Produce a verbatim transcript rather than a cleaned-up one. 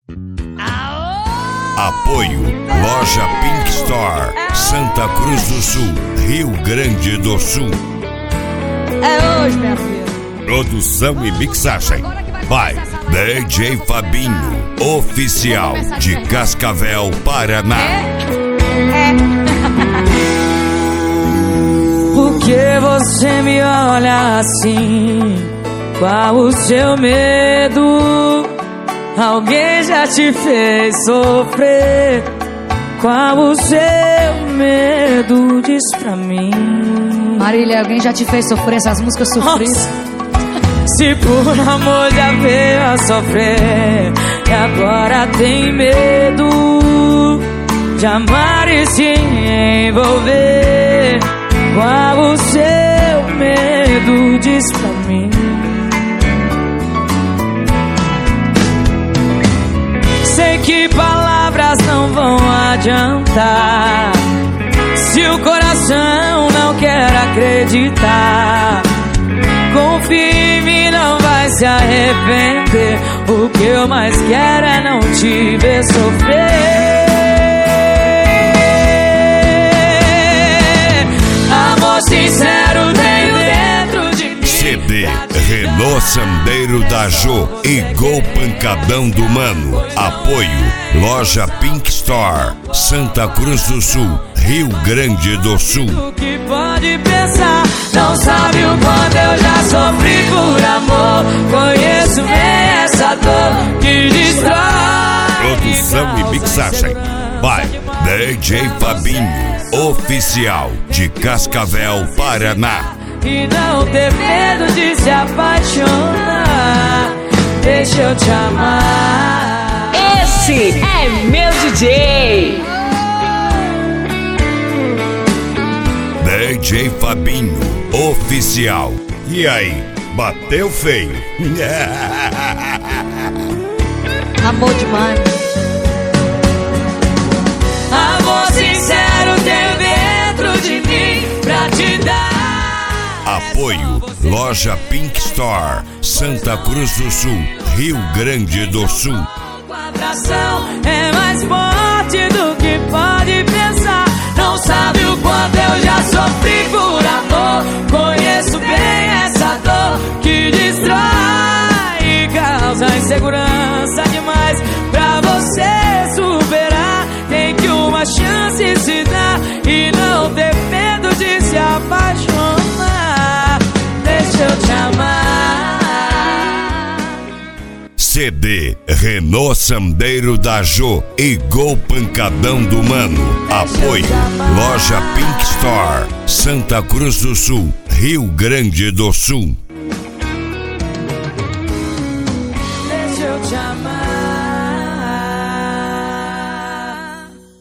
Apoio Loja Pink Store, Santa Cruz do Sul, Rio Grande do Sul. É hoje, minha filha. Produção e mixagem by D J Fabinho, oficial de Cascavel, Paraná. É? Por que você me olha assim? Qual o seu medo? Alguém já te fez sofrer? Qual o seu medo? Diz pra mim. Marília, alguém já te fez sofrer essas músicas sofridas? Se por amor já veio a sofrer e agora tem medo de amar e se envolver, qual o seu medo? Diz pra mim. Sei que palavras não vão adiantar se o coração não quer acreditar. Confia em mim, não vai se arrepender. O que eu mais quero é não te ver sofrer. Amor sincero tenho dentro de mim. C D Renault Sandeiro da Jô e Gol Pancadão do Mano. Apoio Loja Pink Store, Santa Cruz do Sul, Rio Grande do Sul. O que pode pensar, não sabe o quanto eu já sofri por amor. Conheço bem essa dor que destrói. Produção e mixagem by D J Fabinho, oficial de Cascavel, Paraná. E não ter medo de se apaixonar. Deixa eu te amar. Esse é meu D J D J Fabinho, oficial. E aí, bateu feio? Amor demais. Amor sincero tenho dentro de mim pra te dar. Apoio Loja Pink Store, Santa Cruz do Sul, Rio Grande do Sul. A atração é mais forte do que pode pensar. Não sabe o quanto eu já sofri por amor. Conheço bem essa dor que destrói e causa insegurança demais. Pra você superar, tem que uma chance se dar e não ter medo de se apaixonar. Deixa eu te amar. C D Renault Sandeiro da Jô e Gol Pancadão do Mano. Apoio Loja Pink Store, Santa Cruz do Sul, Rio Grande do Sul. Deixa eu te amar.